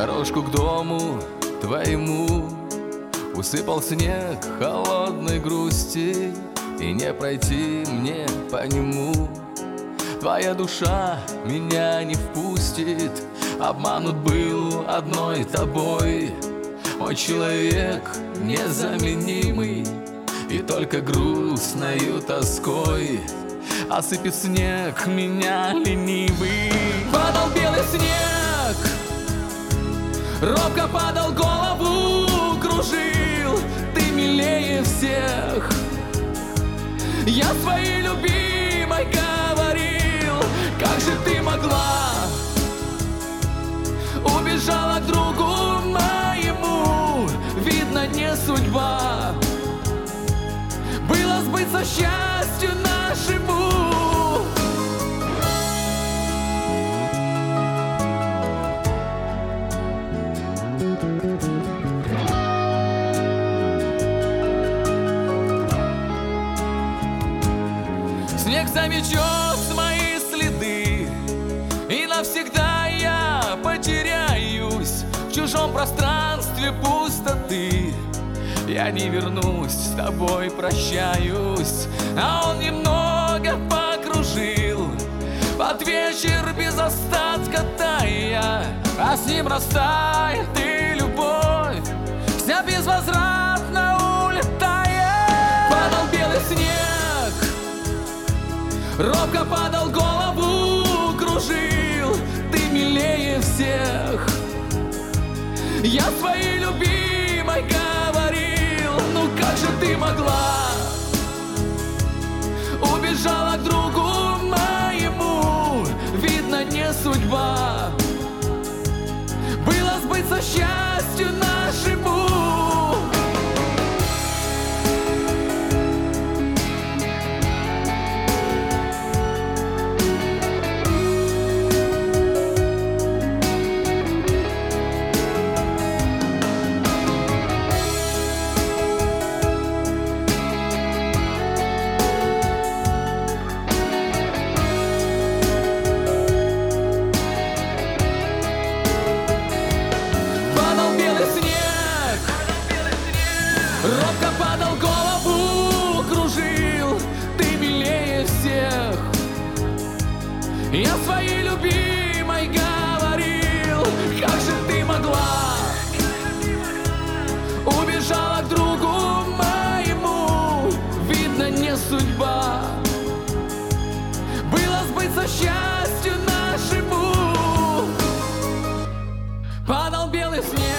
Дорожку к дому твоему усыпал снег холодной грусти, и не пройти мне по нему. Твоя душа меня не впустит, обманут был одной тобой. Мой человек незаменимый, и только грустною тоской осыпет снег меня ленивый. Падал белый снег, робко падал, голову кружил. Ты милее всех, я своей любимой говорил. Как же ты могла, убежала к другу моему. Видно, не судьба было сбыться счастью нашему. Снег заметет мои следы, и навсегда я потеряюсь в чужом пространстве пустоты. Я не вернусь, с тобой прощаюсь. А он немного покружил под вечер без остатка тая, а с ним растает и любовь, вся безвозвратно улетая. Падал белый снег, робко падал, голову кружил. Ты милее всех, я своей любимой говорил. Ну как же ты могла, убежала к другу моему. Видно, не судьба было сбыться счастью нашему. Робко падал, голову кружил. Ты милее всех, я своей любимой говорил. Как же ты могла, убежала к другу моему. Видно, не судьба было сбыться счастью нашему. Падал белый снег,